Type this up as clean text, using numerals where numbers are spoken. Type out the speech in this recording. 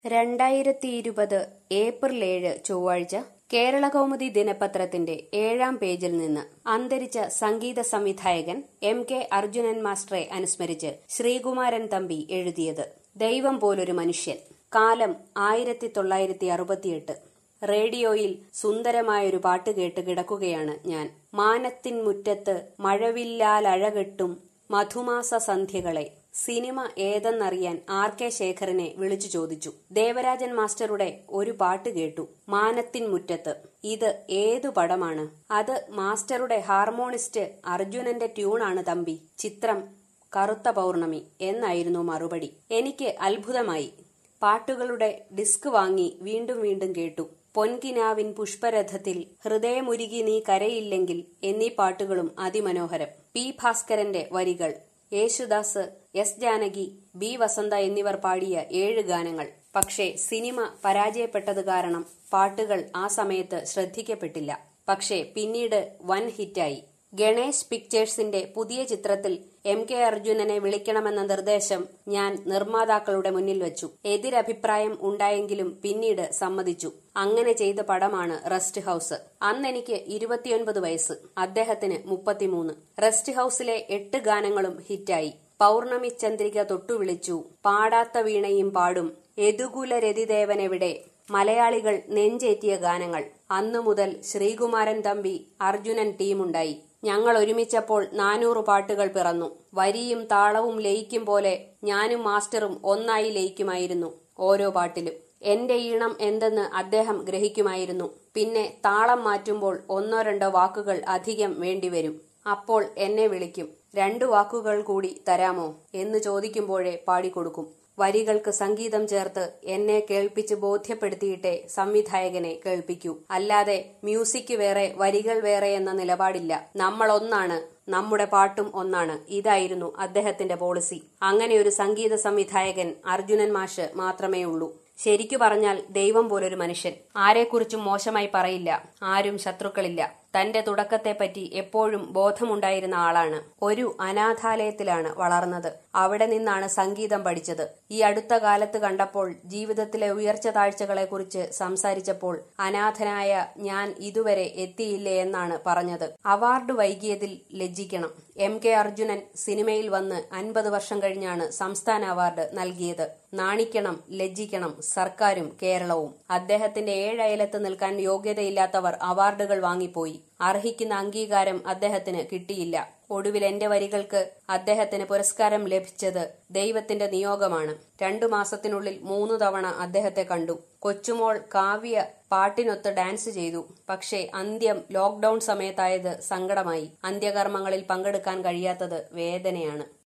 2020 April 7 ചൊവ്വാഴ്ച കേരളകൗമുദി ദിനപത്രത്തിന്റെ 7-ാം പേജിൽ നിന്ന് അന്തരിച്ച സംഗീത സംവിധായകൻ എം.കെ. അർജുനൻ മാസ്റ്ററെ അനുസ്മരിച്ച് ശ്രീകുമാരൻ തമ്പി എഴുതിയത്. ദൈവം പോലൊരു മനുഷ്യൻ. കാലം 1968. റേഡിയോയിൽ സുന്ദരമായൊരു പാട്ട് കേട്ട് കിടക്കുകയാണ് ഞാൻ. മാനത്തിൻ മുറ്റത്ത് മഴവില്ലാലഴകെട്ടും മധുമാസ സന്ധ്യകളെ. Cinema ഏതെന്നറിയാൻ RK. ശേഖരനെ വിളിച്ചു ചോദിച്ചു. ദേവരാജൻ മാസ്റ്ററുടെ ഒരു പാട്ട് കേട്ടു, മാനത്തിൻ മുറ്റത്ത്. ഇത് ഏതു പടമാണ്? അത് മാസ്റ്ററുടെ ഹാർമോണിസ്റ്റ് അർജുനന്റെ ട്യൂണാണ് തമ്പി. ചിത്രം കറുത്ത പൗർണമി എന്നായിരുന്നു മറുപടി. എനിക്ക് അത്ഭുതമായി. പാട്ടുകളുടെ ഡിസ്ക് വാങ്ങി വീണ്ടും വീണ്ടും കേട്ടു. പൊൻകിനാവിൻ പുഷ്പരഥത്തിൽ, ഹൃദയമുരുകി നീ കരയില്ലെങ്കിൽ എന്നീ പാട്ടുകളും അതിമനോഹരം. പി. ഭാസ്കരന്റെ വരികൾ, യേശുദാസ്, എസ്. ജാനകി, ബി. വസന്ത എന്നിവർ പാടിയ 7 ഗാനങ്ങൾ. പക്ഷേ സിനിമ പരാജയപ്പെട്ടത് കാരണം പാട്ടുകൾ ആ സമയത്ത് ശ്രദ്ധിക്കപ്പെട്ടില്ല. പക്ഷേ പിന്നീട് വൻ ഹിറ്റായി. ഗണേശ് പിക്ചേഴ്സിന്റെ പുതിയ ചിത്രത്തിൽ എം.കെ. അർജുനനെ വിളിക്കണമെന്ന നിർദ്ദേശം ഞാൻ നിർമ്മാതാക്കളുടെ മുന്നിൽ വച്ചു. എതിരഭിപ്രായം ഉണ്ടായെങ്കിലും പിന്നീട് സമ്മതിച്ചു. അങ്ങനെ ചെയ്ത പടമാണ് റെസ്റ്റ് ഹൌസ്. അന്നെനിക്ക് 29 വയസ്സ്, അദ്ദേഹത്തിന് 33. റെസ്റ്റ് ഹൌസിലെ 8 ഗാനങ്ങളും ഹിറ്റായി. പൗർണമി ചന്ദ്രിക തൊട്ടുവിളിച്ചു, പാടാത്ത വീണയും പാടും, യദുകുലരതിദേവനെവിടെ, മലയാളികൾ നെഞ്ചേറ്റിയ ഗാനങ്ങൾ. അന്നുമുതൽ ശ്രീകുമാരൻ തമ്പി അർജുനൻ ടീമുണ്ടായി. ഞങ്ങൾ ഒരുമിച്ചപ്പോൾ 400 പാട്ടുകൾ പിറന്നു. വരിയും താളവും ലയിക്കും പോലെ ഞാനും മാസ്റ്ററും ഒന്നായി ലയിക്കുമായിരുന്നു ഓരോ പാട്ടിലും. എന്റെ ഈണം എന്തെന്ന് അദ്ദേഹം ഗ്രഹിക്കുമായിരുന്നു. പിന്നെ താളം മാറ്റുമ്പോൾ 1-2 വാക്കുകൾ അധികം വേണ്ടിവരും. അപ്പോൾ എന്നെ വിളിക്കും. 2 വാക്കുകൾ കൂടി തരാമോ എന്ന് ചോദിക്കുമ്പോഴേ പാടിക്കൊടുക്കും. വരികൾക്ക് സംഗീതം ചേർത്ത് എന്നെ കേൾപ്പിച്ച് ബോധ്യപ്പെടുത്തിയിട്ടേ സംവിധായകനെ കേൾപ്പിക്കൂ. അല്ലാതെ മ്യൂസിക് വേറെ വരികൾ വേറെ എന്ന നിലപാടില്ല. നമ്മൾ ഒന്നാണ്, നമ്മുടെ പാട്ടും ഒന്നാണ്. ഇതായിരുന്നു അദ്ദേഹത്തിന്റെ പോളിസി. അങ്ങനെയൊരു സംഗീത സംവിധായകൻ അർജുനൻ മാഷ് മാത്രമേ ഉള്ളൂ. ശരിക്കു പറഞ്ഞാൽ ദൈവം പോലൊരു മനുഷ്യൻ. ആരെക്കുറിച്ചും മോശമായി പറയില്ല. ആരും ശത്രുക്കളില്ല. തന്റെ തുടക്കത്തെപ്പറ്റി എപ്പോഴും ബോധമുണ്ടായിരുന്ന ആളാണ്. ഒരു അനാഥാലയത്തിലാണ് വളർന്നത്. അവിടെ നിന്നാണ് സംഗീതം പഠിച്ചത്. ഈ അടുത്ത കാലത്ത് കണ്ടപ്പോൾ ജീവിതത്തിലെ ഉയർച്ച താഴ്ചകളെക്കുറിച്ച് സംസാരിച്ചപ്പോൾ അനാഥനായ ഞാൻ ഇതുവരെ എത്തിയില്ലേ എന്നാണ് പറഞ്ഞത്. അവാർഡ് വൈകിയതിൽ ലജ്ജിക്കണം. എം.കെ. അർജുനൻ സിനിമയിൽ വന്ന് 50 വർഷം കഴിഞ്ഞാണ് സംസ്ഥാന അവാർഡ് നൽകിയത്. നാണിക്കണം, ലജ്ജിക്കണം സർക്കാരും കേരളവും. അദ്ദേഹത്തിന്റെ 7 അയലത്ത് നിൽക്കാൻ യോഗ്യതയില്ലാത്തവർ അവാർഡുകൾ വാങ്ങിപ്പോയി. അർഹിക്കുന്ന അംഗീകാരം അദ്ദേഹത്തിന് കിട്ടിയില്ല. ഒടുവിൽ എന്റെ വരികൾക്ക് അദ്ദേഹത്തിന് പുരസ്കാരം ലഭിച്ചത് ദൈവത്തിന്റെ നിയോഗമാണ്. 2 മാസത്തിനുള്ളിൽ 3 തവണ അദ്ദേഹത്തെ കണ്ടു. കൊച്ചുമോൾ കാവ്യ പാട്ടിനൊത്ത് ഡാൻസ് ചെയ്തു. പക്ഷേ അന്ത്യം ലോക്ക്ഡൌൺ സമയത്തായത് സങ്കടമായി. അന്ത്യകർമ്മങ്ങളിൽ പങ്കെടുക്കാൻ കഴിയാത്തത് വേദനയാണ്.